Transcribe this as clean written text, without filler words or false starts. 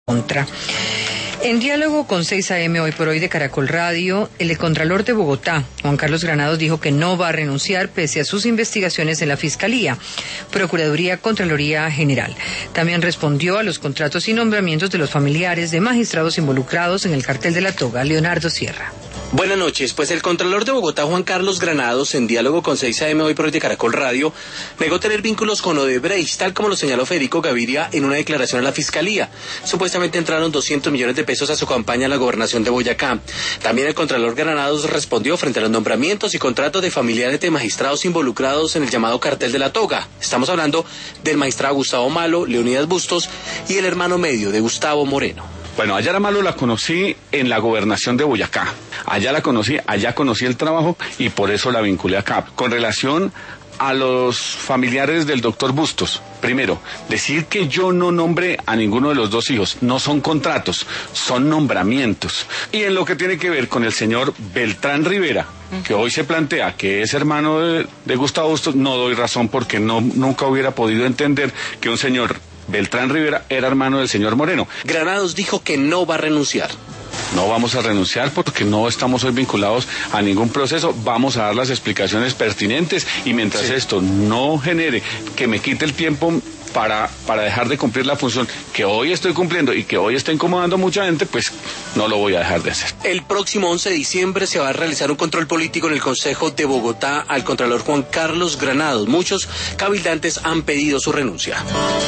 contra. En diálogo con 6 AM hoy por hoy de Caracol Radio, el contralor de Bogotá, Juan Carlos Granados, dijo que no va a renunciar pese a sus investigaciones en la Fiscalía, Procuraduría, Contraloría General. También respondió a los contratos y nombramientos de los familiares de magistrados involucrados en el cartel de la toga. Leonardo Sierra. Buenas noches. Pues el contralor de Bogotá, Juan Carlos Granados, en diálogo con 6 AM hoy por hoy de Caracol Radio, negó tener vínculos con Odebrecht, tal como lo señaló Federico Gaviria en una declaración a la Fiscalía. Supuestamente entraron 200 millones de pesos a su campaña en la gobernación de Boyacá. También el contralor Granados respondió frente a los nombramientos y contratos de familiares de magistrados involucrados en el llamado cartel de la toga. Estamos hablando del magistrado Gustavo Malo, Leonidas Bustos y el hermano medio de Gustavo Moreno. Bueno, a Yara Malo la conocí en la gobernación de Boyacá. Allá la conocí, allá conocí el trabajo y por eso la vinculé acá. Con relación a los familiares del doctor Bustos, primero, decir que yo no nombré a ninguno de los dos hijos, no son contratos, son nombramientos. Y en lo que tiene que ver con el señor Beltrán Rivera, que hoy se plantea que es hermano de Gustavo Bustos, no doy razón porque nunca hubiera podido entender que un señor Beltrán Rivera era hermano del señor Moreno. Granados dijo que no va a renunciar. No vamos a renunciar porque no estamos hoy vinculados a ningún proceso. Vamos a dar las explicaciones pertinentes y mientras esto no genere que me quite el tiempo para dejar de cumplir la función que hoy estoy cumpliendo y que hoy está incomodando a mucha gente, pues no lo voy a dejar de hacer. El próximo 11 de diciembre se va a realizar un control político en el Consejo de Bogotá al contralor Juan Carlos Granados. Muchos cabildantes han pedido su renuncia.